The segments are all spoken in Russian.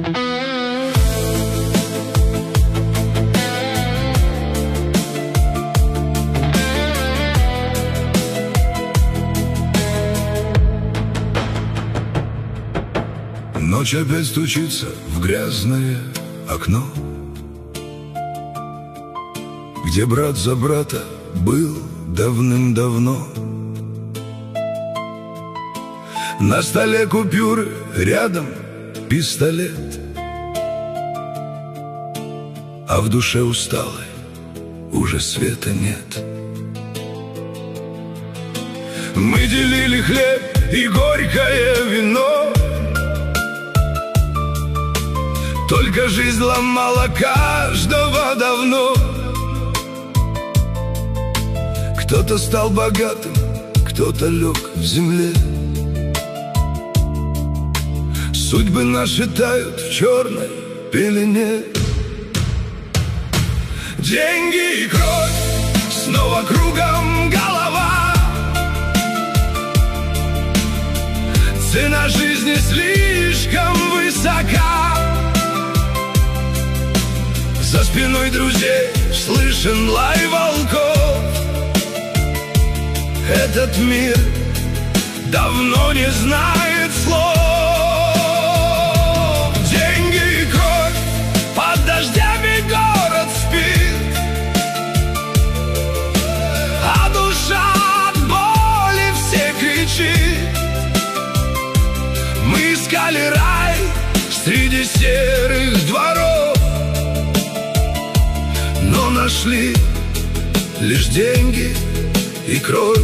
Ночь опять стучится в грязное окно, где брат за брата был давным-давно. На столе купюры, рядом пистолет, а в душе усталой уже света нет. Мы делили хлеб и горькое вино, только жизнь ломала каждого давно. Кто-то стал богатым, кто-то лег в земле. Судьбы наши тают в черной пелене. Деньги и кровь, снова кругом голова. Цена жизни слишком высока. За спиной друзей слышен лай волков. Этот мир давно не знает слов. Деньги и кровь, под дождями город спит, а душа от боли все кричит. Мы искали рай среди серых дворов, но нашли лишь деньги и кровь.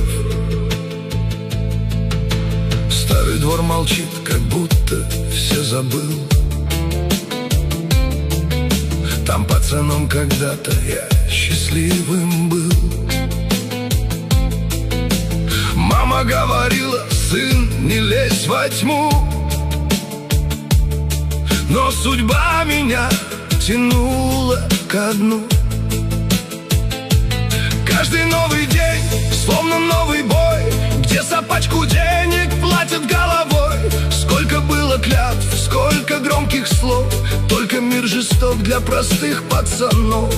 Старый двор молчит, как будто все забыл. Там пацаном когда-то я счастливым был. Мама говорила: сын, не лезь во тьму. Но судьба меня тянула ко дну. Каждый новый день, словно новый бой, где за пачку денег платят головой. Сколько было клятв, сколько громких слов, только мир жесток для простых пацанов.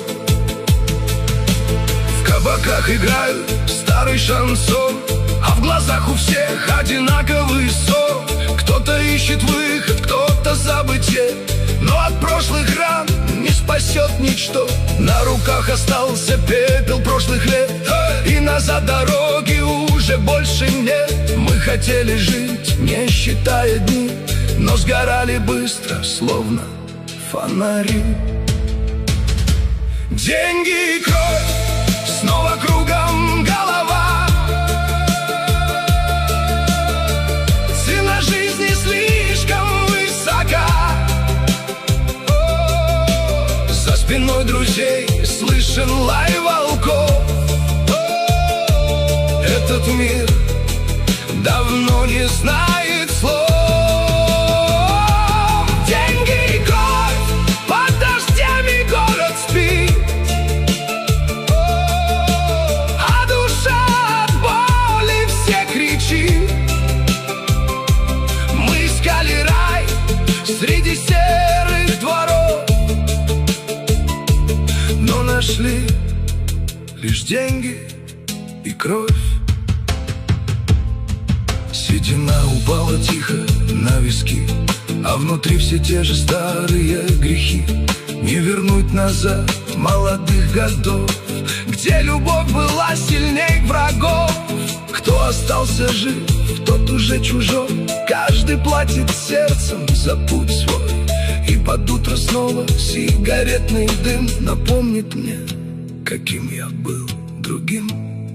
В кабаках играют старый шансон, а в глазах у всех одинаковый сон. Кто-то ищет выход, кто-то забытье, но от прошлых ран не спасет ничто. На руках остался пепел прошлых лет, и назад дороги уже больше нет. Мы хотели жить, не считая дни, но сгорали быстро, словно фонари. Деньги и кровь, снова кругом голова. Цена жизни слишком высока. За спиной друзей слышен лай волков. Этот мир давно не знает слов. Деньги и кровь, под дождями город спит, а душа от боли все кричит. Мы искали рай среди серых дворов, но нашли лишь деньги и кровь. Седина упала тихо на виски, а внутри все те же старые грехи. Не вернуть назад молодых годов, где любовь была сильней врагов. Кто остался жив, тот уже чужой. Каждый платит сердцем за путь свой. И под утро снова сигаретный дым напомнит мне, каким я был другим.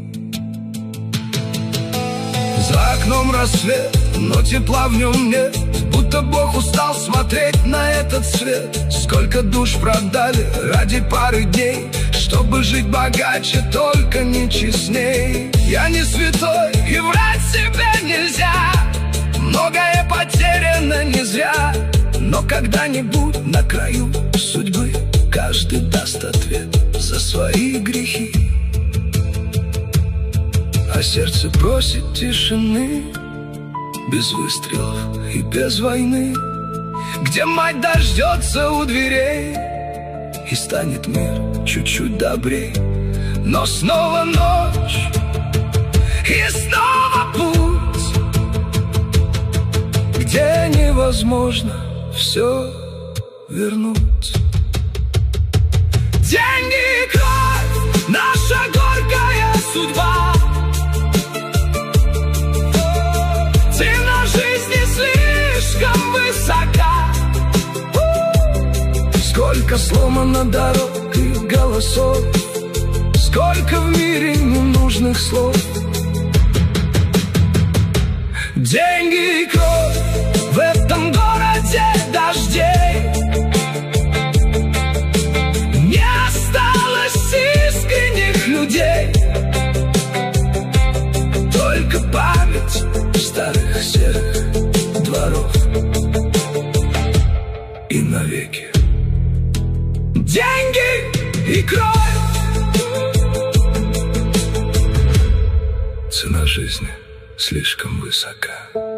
За окном рассвет, но тепла в нем нет, будто Бог устал смотреть на этот свет. Сколько душ продали ради пары дней, чтобы жить богаче, только не честней. Я не святой, и врать себе нельзя, многое потеряно не зря. Но когда-нибудь на краю судьбы каждый даст ответ за свои грехи. А сердце просит тишины, без выстрелов и без войны. где мать дождется у дверей, и станет мир чуть-чуть добрей. Но снова ночь, и снова путь, где невозможно все вернуть. Деньги и кровь — наша горькая судьба. Цена жизни слишком высока. Сколько сломано дорог и голосов, сколько в мире ненужных слов. Деньги и кровь в этом городе дождей. Не осталось искренних людей, только память старых серых дворов. И навеки деньги и кровь. Цена жизни слишком высока.